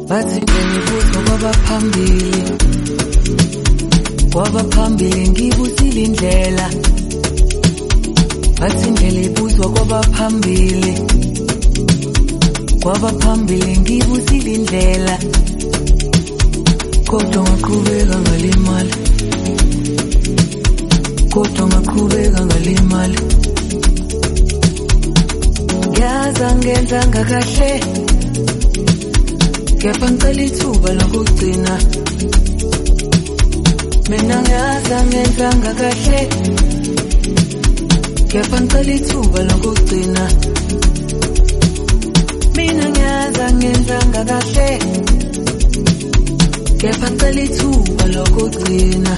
bathi ngibuzwa kwabaphambili ngibuzile indlela, bathi indlela ibuzwa kwabaphambili ngibuzile indlela, kodwa ngaqhubeka ngalimala, ngiyaza ngenza ngakahle, kepha ngicela ithuba lokugcina. Mina ngiyaza ngenza ngakahle, kepha ngicela ithuba lokugcina. Mina ngiyaza ngenza ngakahle, kepha ngicela ithuba lokugcina.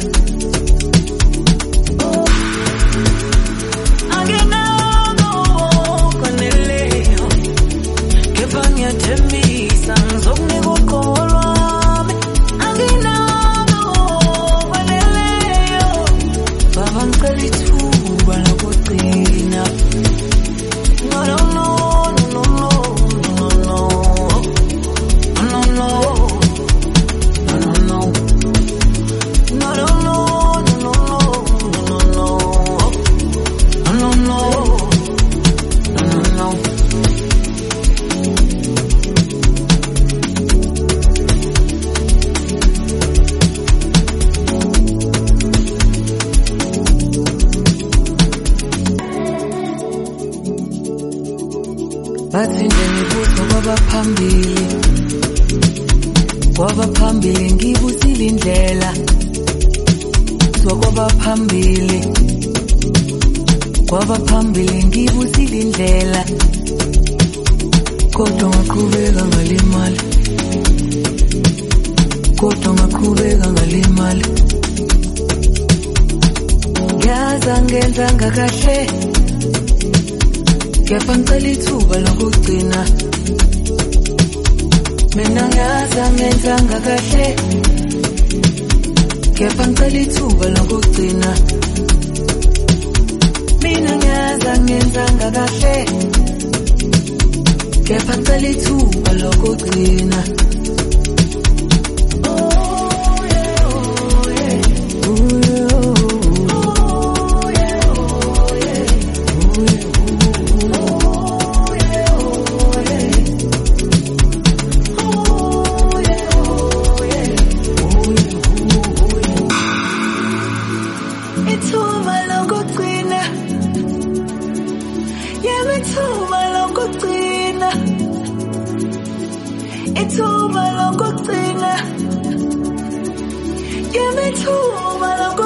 Bathi ngibuzwa kwabaphambili ngibuzile indlela, kwabaphambili ngibuzile indlela, kodwa ngaqhubeka ngalimala, ngiyaza ngenza ngakahle, kepha ngicela ithuba lokugcina. Mina ngiyaza ngenza ngakahle, kepha ngicela ithuba lokugcina. Mina ngiyaza ngenza ngakahle, kepha ngicela ithuba lokugcina. Ithuba lokugcina, give me ithuba lokugcina.